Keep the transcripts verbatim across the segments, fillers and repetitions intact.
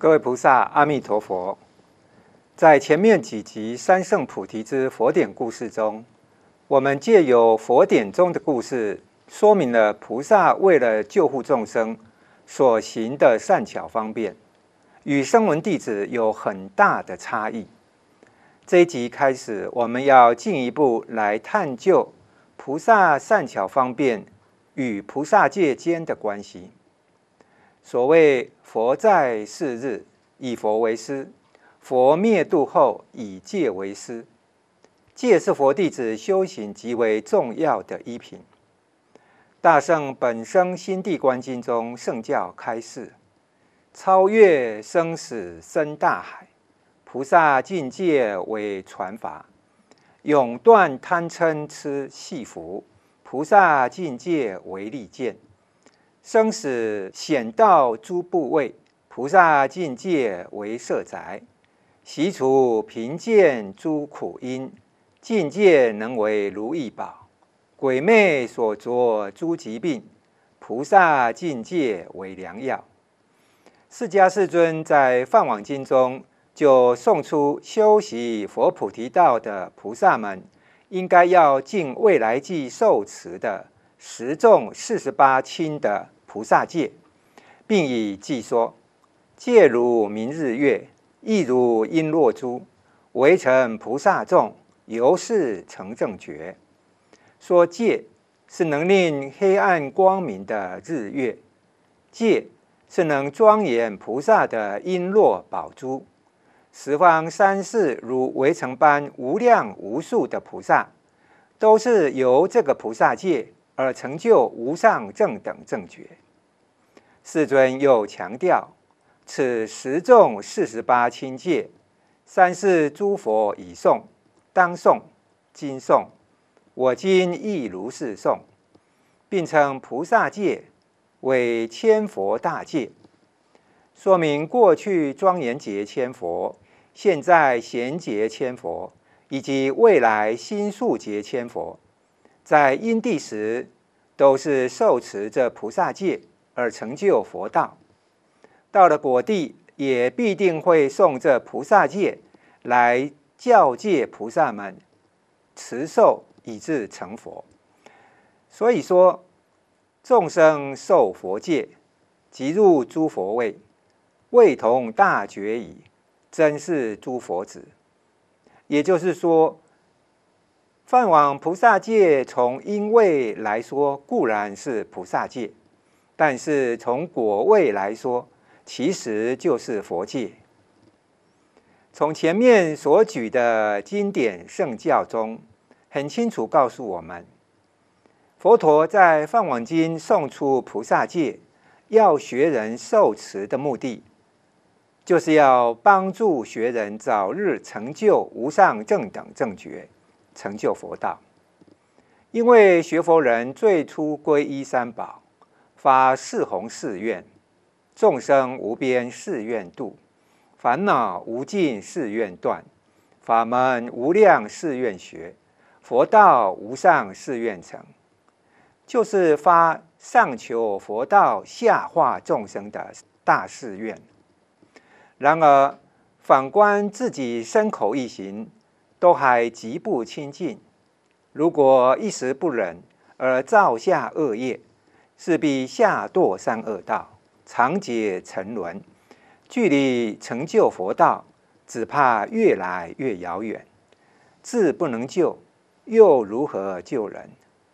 各位菩萨，阿弥陀佛。在前面几集三圣菩提之佛典故事中，我们借由佛典中的故事，说明了菩萨为了救护众生所行的善巧方便，与声闻弟子有很大的差异。这一集开始，我们要进一步来探究菩萨善巧方便与菩萨戒间的关系。所谓佛在世日，以佛为师；佛灭度后，以戒为师。戒是佛弟子修行极为重要的一品。大圣本生心地观经中圣教开示：超越生死生大海，菩萨境界为传法；永断贪嗔痴系缚，菩萨境界为利剑。生死险道诸部位，菩萨境界为摄宅；习除贫贱诸苦因，境界能为如意宝；鬼魅所着诸疾病，菩萨境界为良药。释迦世尊在《梵网经》中就颂出修习佛菩提道的菩萨们，应该要尽未来际受持的十众四十八轻的菩萨戒，并以记说：戒如明日月，亦如璎珞珠，唯成菩萨众，由是成正觉。说戒是能令黑暗光明的日月，戒是能庄严菩萨的璎珞宝珠。十方三世如围城般无量无数的菩萨，都是由这个菩萨戒而成就无上正等正觉。世尊又强调，此十众四十八轻戒，三世诸佛已诵，当诵，今诵，我今亦如是诵，并称菩萨戒为千佛大戒，说明过去庄严劫千佛，现在贤劫千佛，以及未来新数劫千佛，在因地时都是受持这菩萨戒而成就佛道。到了果地，也必定会诵这菩萨戒来教诫菩萨们持受，以致成佛。所以说，众生受佛戒，即入诸佛位，位同大觉矣，真是诸佛子。也就是说，梵网菩萨戒从因位来说固然是菩萨戒，但是从果位来说，其实就是佛戒。从前面所举的经典圣教中，很清楚告诉我们，佛陀在梵网经诵出菩萨戒，要学人受持的目的，就是要帮助学人早日成就无上正等正觉，成就佛道。因为学佛人最初皈依三宝，发四弘誓愿：众生无边誓愿度，烦恼无尽誓愿断，法门无量誓愿学，佛道无上誓愿成。就是发上求佛道，下化众生的大誓愿。然而，反观自己身口意行，都还极不清净。如果一时不忍而造下恶业，势必下堕三恶道，长劫沉沦，距离成就佛道，只怕越来越遥远。自不能救，又如何救人？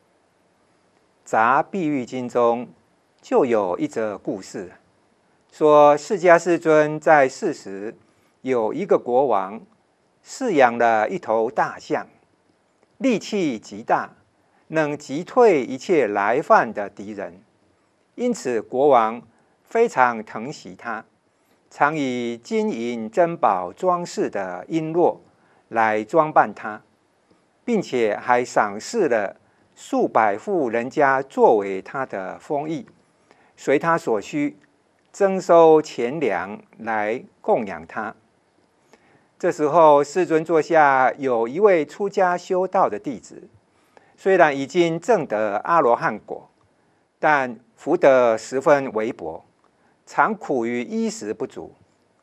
杂碧玉经中就有一则故事，说释迦世尊在世时，有一个国王饲养了一头大象，力气极大，能击退一切来犯的敌人。因此国王非常疼惜它，常以金银珍宝装饰的璎珞来装扮它，并且还赏赐了数百户人家作为他的封邑，随他所需征收钱粮来供养他。这时候，世尊座下有一位出家修道的弟子，虽然已经证得阿罗汉果，但福德十分微薄，常苦于衣食不足，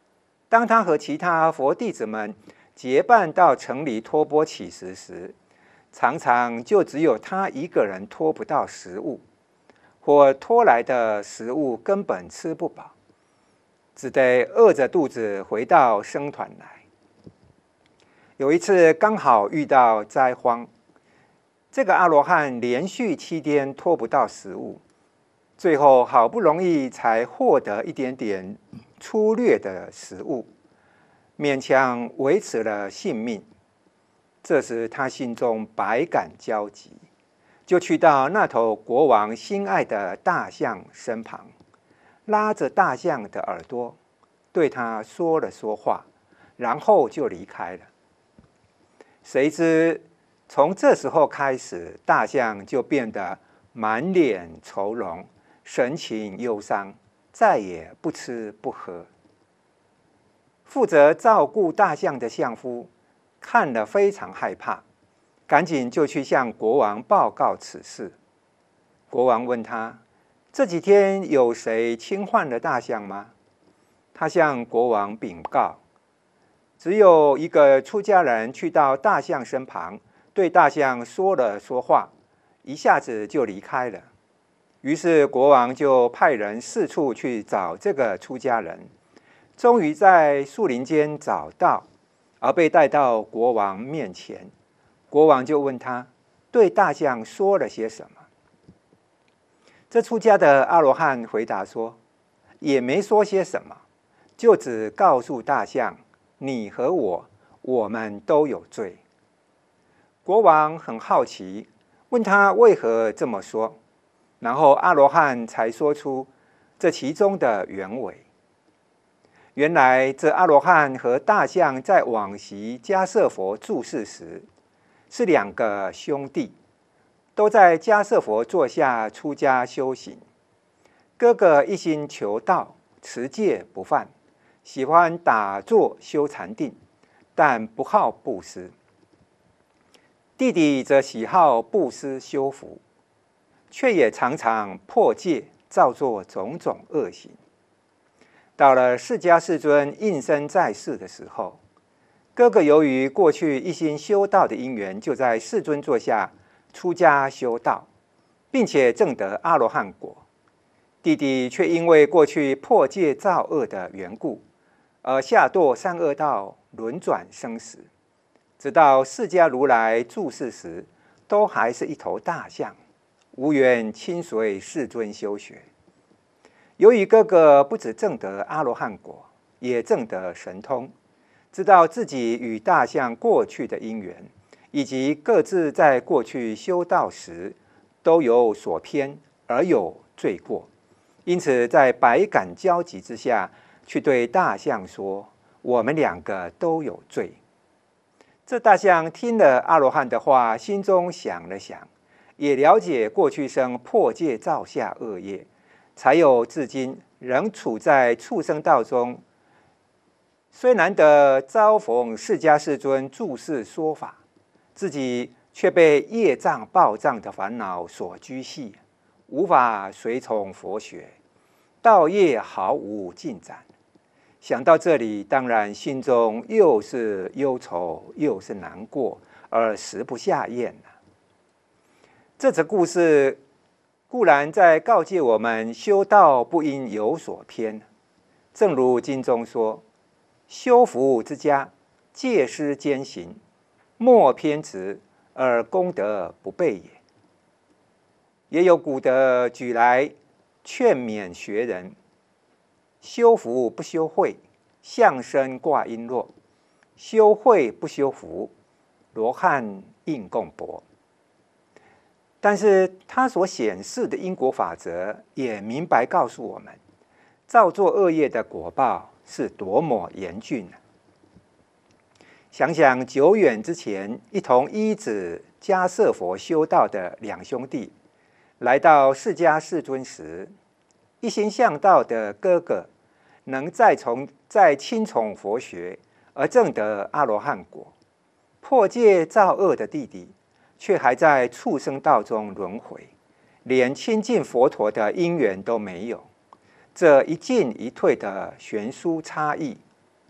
当他和其他佛弟子们结伴到城里托钵乞食时，常常就只有他一个人托不到食物，或托来的食物根本吃不饱，只得饿着肚子回到僧团来。有一次刚好遇到灾荒，这个阿罗汉连续七天托不到食物，最后好不容易才获得一点点粗略的食物，勉强维持了性命。这时他心中百感交集，就去到那头国王心爱的大象身旁，拉着大象的耳朵，对他说了说话，然后就离开了。谁知从这时候开始，大象就变得满脸愁容，神情忧伤，再也不吃不喝。负责照顾大象的相夫看了非常害怕，赶紧就去向国王报告此事。国王问他：这几天有谁侵犯了大象吗？他向国王禀告，只有一个出家人去到大象身旁，对大象说了说话，一下子就离开了。于是国王就派人四处去找这个出家人，终于在树林间找到，而被带到国王面前。国王就问他对大象说了些什么。这出家的阿罗汉回答说，也没说些什么，就只告诉大象，你和我，我们都有罪。国王很好奇，问他为何这么说，然后阿罗汉才说出这其中的原委。原来这阿罗汉和大象在往昔迦舍佛住世时，是两个兄弟，都在迦舍佛座下出家修行。哥哥一心求道，持戒不犯，喜欢打坐修禅定，但不好布施。弟弟则喜好布施修福，却也常常破戒，造作种种恶行。到了释迦世尊应身在世的时候，哥哥由于过去一心修道的因缘，就在世尊座下出家修道，并且证得阿罗汉果。弟弟却因为过去破戒造恶的缘故，而下堕三恶道，轮转生死，直到释迦如来住世时，都还是一头大象，无缘亲随世尊修学。由于哥哥不只证得阿罗汉果，也证得神通，知道自己与大象过去的因缘，以及各自在过去修道时都有所偏而有罪过，因此在百感交集之下，去对大象说：我们两个都有罪。这大象听了阿罗汉的话，心中想了想，也了解过去生破戒造下恶业，才有至今仍处在畜生道中。虽难得遭逢释迦世尊住世说法，自己却被业障报障的烦恼所拘系，无法随从佛学，道业毫无进展。想到这里，当然心中又是忧愁又是难过，而食不下咽了。这则故事固然在告诫我们修道不应有所偏，正如经中说：修福之家，戒施兼行，莫偏执，而功德不备也。也有古德举来劝勉学人：修福不修慧，相身挂璎珞；修慧不修福，罗汉应供钵。但是他所显示的因果法则，也明白告诉我们，造作恶业的果报是多么严峻啊！想想久远之前，一同依止迦舍佛修道的两兄弟，来到释迦世尊时，一心向道的哥哥，能再从再亲从佛学而证得阿罗汉果；破戒造恶的弟弟，却还在畜生道中轮回，连亲近佛陀的因缘都没有。这一进一退的悬殊差异，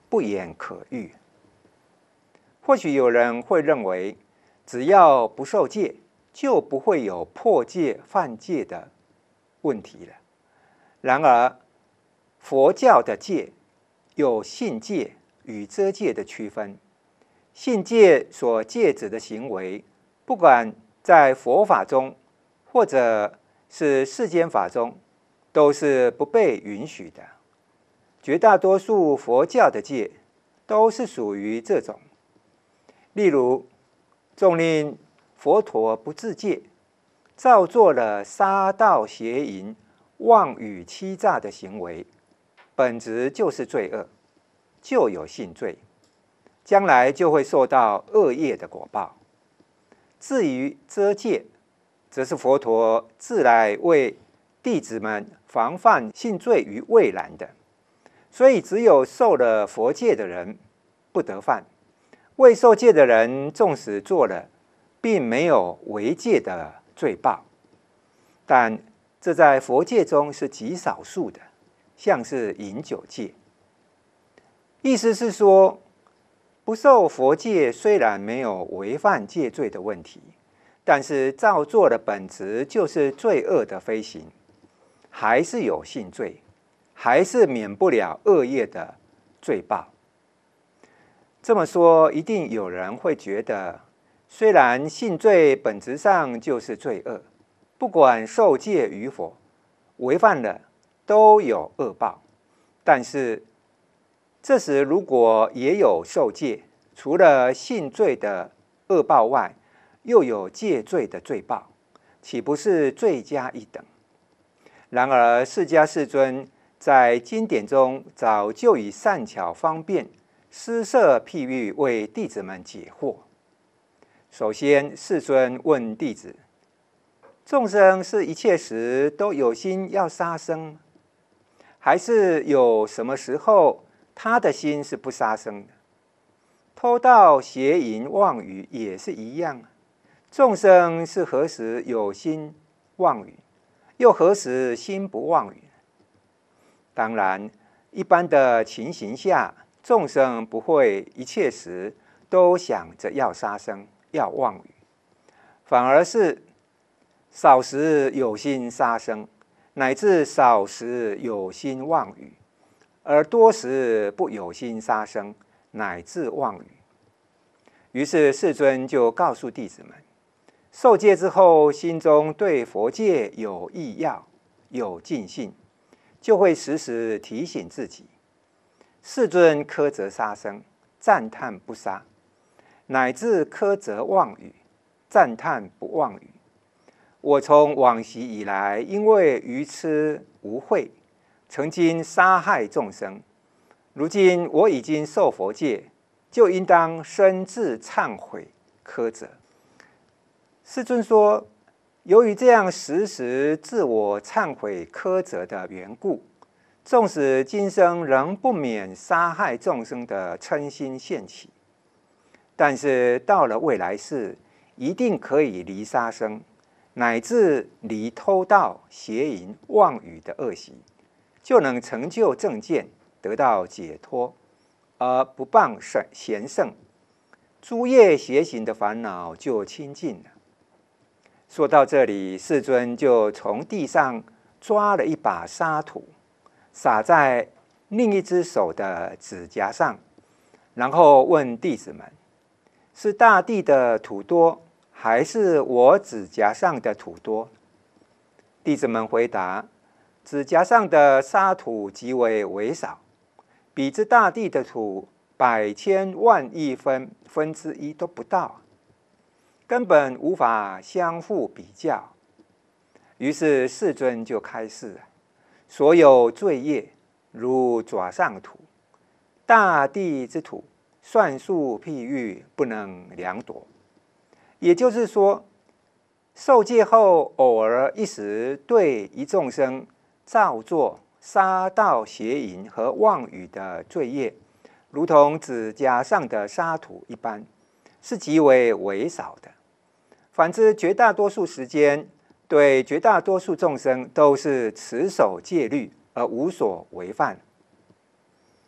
不言可喻。或许有人会认为，只要不受戒，就不会有破戒犯戒的问题了。然而，佛教的戒有信戒与遮戒的区分。信戒所戒止的行为，不管在佛法中，或者是世间法中，都是不被允许的。绝大多数佛教的戒都是属于这种。例如，纵令佛陀不自戒，造作了杀盗邪淫、妄语欺诈的行为，本质就是罪恶，就有性罪，将来就会受到恶业的果报。至于遮戒，则是佛陀自来为弟子们防范性罪于未然的，所以只有受了佛戒的人不得犯，未受戒的人纵使做了，并没有违戒的罪报。但这在佛戒中是极少数的，像是饮酒戒。意思是说，不受佛戒虽然没有违犯戒罪的问题，但是造作的本质就是罪恶的非行，还是有性罪，还是免不了恶业的罪报。这么说，一定有人会觉得，虽然性罪本质上就是罪恶，不管受戒与否，违犯了都有恶报。但是这时如果也有受戒，除了性罪的恶报外，又有戒罪的罪报，岂不是罪加一等？然而释迦世尊在经典中早就以善巧方便、施设譬喻为弟子们解惑。首先，世尊问弟子：众生是一切时都有心要杀生，还是有什么时候他的心是不杀生的？偷盗、邪淫、妄语也是一样。众生是何时有心妄语，又何时心不妄语？当然，一般的情形下，众生不会一切时都想着要杀生、要妄语，反而是少时有心杀生，乃至少时有心妄语，而多时不有心杀生，乃至妄语。于是世尊就告诉弟子们，受戒之后，心中对佛戒有意要、有尽信，就会时时提醒自己。世尊苛责杀生，赞叹不杀，乃至苛责妄语，赞叹不妄语。我从往昔以来，因为愚痴无慧，曾经杀害众生。如今我已经受佛戒，就应当深自忏悔苛责。世尊说，由于这样时时自我忏悔苛责的缘故，纵使今生仍不免杀害众生的嗔心现起，但是到了未来世，一定可以离杀生，乃至离偷盗、邪淫、妄语的恶习，就能成就正见，得到解脱，而不谤贤圣，诸业邪行的烦恼就清净了。说到这里，世尊就从地上抓了一把沙土，撒在另一只手的指甲上，然后问弟子们：是大地的土多，还是我指甲上的土多？弟子们回答：指甲上的沙土极为微少，比之大地的土百千万亿分分之一都不到，根本无法相互比较。于是世尊就开示了：所有罪业如爪上土，大地之土，算数譬喻，不能量夺。也就是说，受戒后偶尔一时对一众生造作杀盗邪淫和妄语的罪业，如同指甲上的沙土一般，是极为微少的。反之，绝大多数时间，对绝大多数众生都是持守戒律而无所违犯。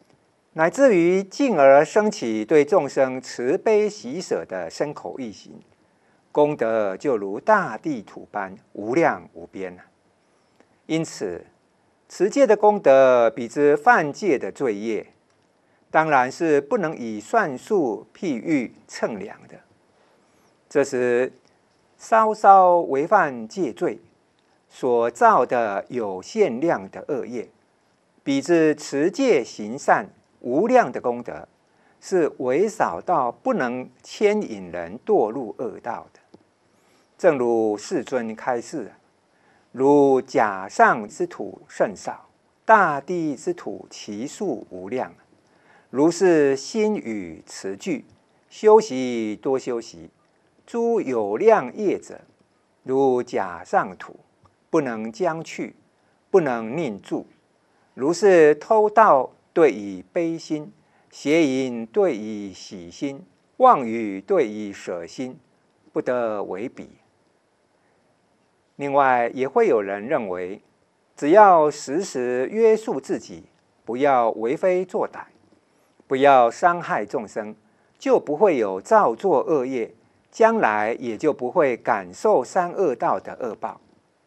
乃至于进而生起对众生慈悲喜舍的身口意行，功德就如大地土般无量无边。因此，持戒的功德比之犯戒的罪业，当然是不能以算数譬喻称量的。这时，稍稍违犯戒罪所造的有限量的恶业，比之持戒行善无量的功德，是微少到不能牵引人堕入恶道的。正如世尊开示，如甲上之土甚少，大地之土其数无量。如是心语持具，修习多修习，诸有量业者，如甲上土，不能将去，不能宁住。如是偷盗对以悲心，邪淫对以喜心，妄语对以舍心，不得为比。另外，也会有人认为，只要时时约束自己，不要为非作歹，不要伤害众生，就不会有造作恶业，将来也就不会感受三恶道的恶报。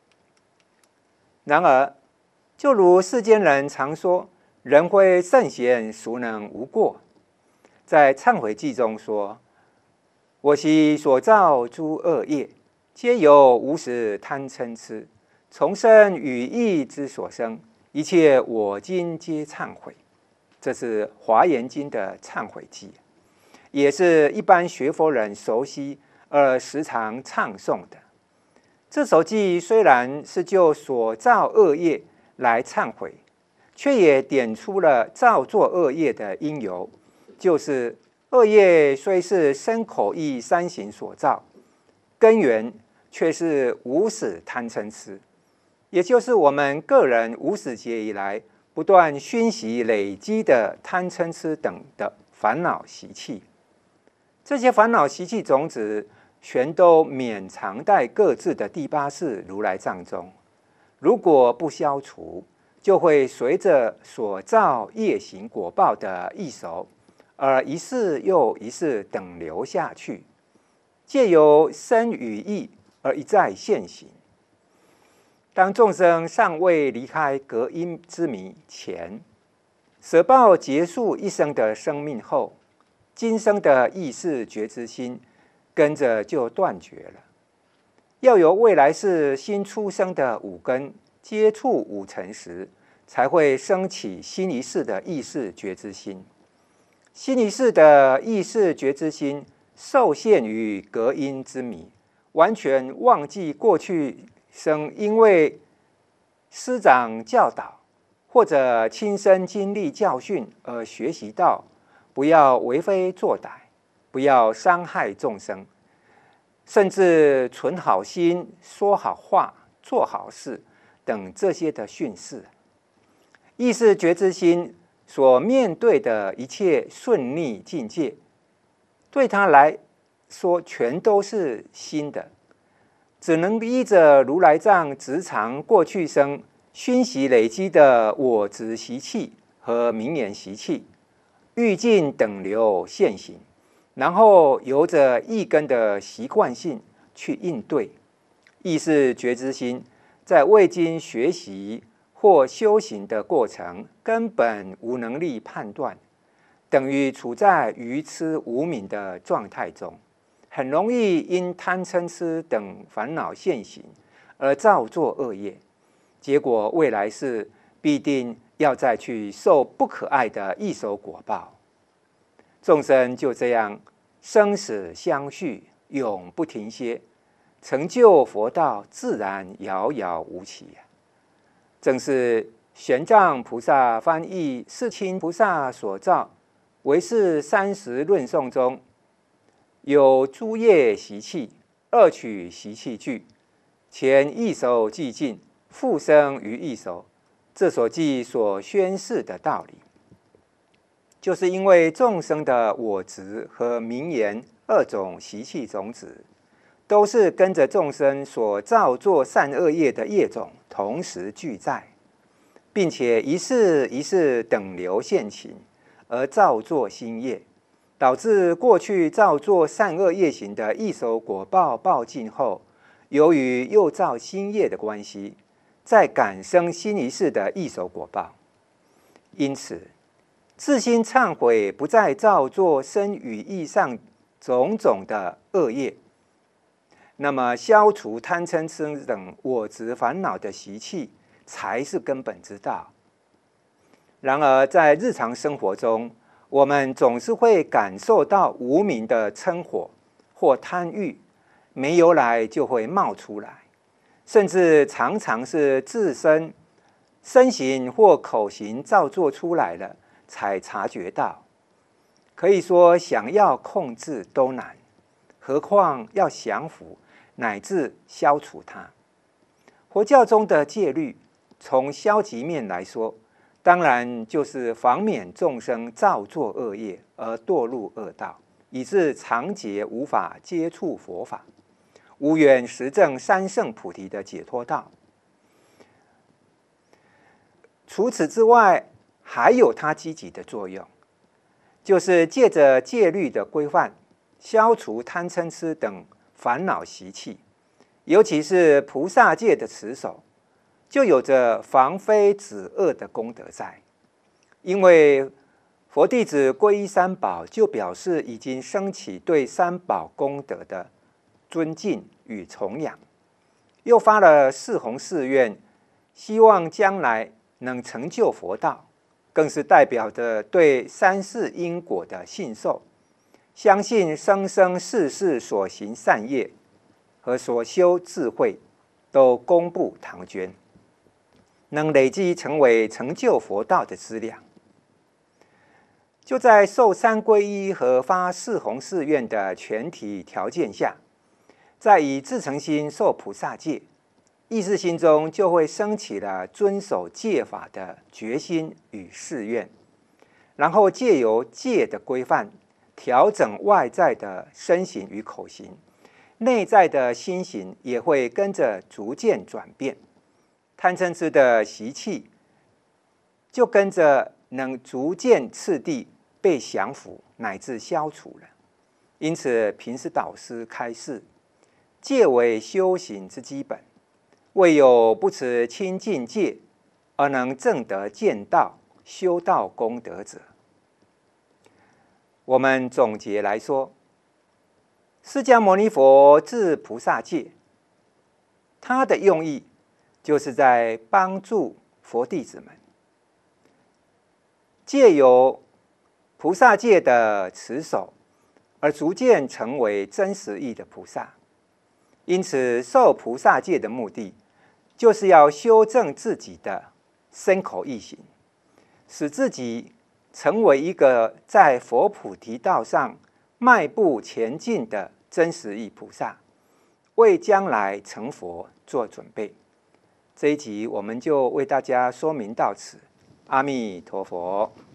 然而，就如世间人常说，人非圣贤，孰能无过？在忏悔记中说：“我昔所造诸恶业，皆由无始贪嗔痴，从生语意之所生，一切我今皆忏悔。”这是《华严经》的忏悔记，也是一般学佛人熟悉而时常唱诵的。这首记虽然是就所造恶业来忏悔，却也点出了造作恶业的因由，就是恶业虽是身口意三行所造，根源却是无始贪嗔痴，也就是我们个人无始劫以来不断熏习累积的贪嗔痴等的烦恼习气。这些烦恼习气种子全都免藏在各自的第八世如来藏中，如果不消除，就会随着所造业行果报的易熟，而一世又一世等流下去，借由身语意而一再现行。当众生尚未离开隔阴之谜前，舍报结束一生的生命后，今生的意识觉知心跟着就断绝了。要由未来世新出生的五根接触五尘时，才会升起新一世的意识觉知心。新一世的意识觉知心受限于隔阴之谜，完全忘记过去生因为师长教导或者亲身经历教训而学习到不要为非作歹，不要伤害众生，甚至存好心、说好话、做好事等这些的训示。意识觉知心所面对的一切顺逆境界，对他来说全都是新的，只能依着如来藏直常过去生熏习累积的我执习气和名言习气，欲尽等流现行，然后由着一根的习惯性去应对。意识觉知心在未经学习或修行的过程，根本无能力判断，等于处在愚痴无明的状态中，很容易因贪嗔痴等烦恼现行而造作恶业，结果未来世必定要再去受不可爱的一手果报。众生就这样生死相续，永不停歇，成就佛道自然遥遥无期。正是玄奘菩萨翻译世亲菩萨所造唯识三十论颂中有诸业习气，二取习气具，前一手既尽，复生于一手，这所记所宣示的道理，就是因为众生的我执和名言二种习气种子，都是跟着众生所造作善恶业的业种同时俱在，并且一世一世等流现行， 而造作新业，导致过去造作善恶业行的一手果报报尽后，由于又造新业的关系，再感生新一世的一手果报。因此，自心忏悔，不再造作身语意上种种的恶业，那么消除贪嗔痴等我执烦恼的习气，才是根本之道。然而，在日常生活中，我们总是会感受到无名的嗔火或贪欲，没由来就会冒出来，甚至常常是自身身形或口型造作出来了，才察觉到。可以说，想要控制都难，何况要降服乃至消除它。佛教中的戒律，从消极面来说，当然就是防免众生造作恶业而堕入恶道，以致长劫无法接触佛法，无缘实证三圣菩提的解脱道。除此之外，还有它积极的作用，就是借着戒律的规范，消除贪嗔痴等烦恼习气。尤其是菩萨戒的持守，就有着防非止恶的功德在。因为佛弟子皈依三宝，就表示已经升起对三宝功德的尊敬与崇仰，又发了四弘誓愿，希望将来能成就佛道，更是代表着对三世因果的信受，相信生生世世所行善业和所修智慧都公布唐捐，能累积成为成就佛道的资粮。就在受三皈依和发四弘誓愿的前提条件下，再以至诚心受菩萨戒，意识心中就会升起了遵守戒法的决心与誓愿，然后借由戒的规范，调整外在的身形与口型，内在的心行也会跟着逐渐转变，贪嗔痴的习气就跟着能逐渐次第被降服乃至消除了。因此，平时导师开示，戒为修行之基本，未有不持清净戒而能证得见道、修道功德者。我们总结来说，释迦牟尼佛制菩萨戒，他的用意就是在帮助佛弟子们，借由菩萨戒的持守，而逐渐成为真实义的菩萨。因此，受菩萨戒的目的，就是要修正自己的身口意行，使自己成为一个在佛菩提道上迈步前进的真实义菩萨，为将来成佛做准备。这一集我们就为大家说明到此，阿弥陀佛。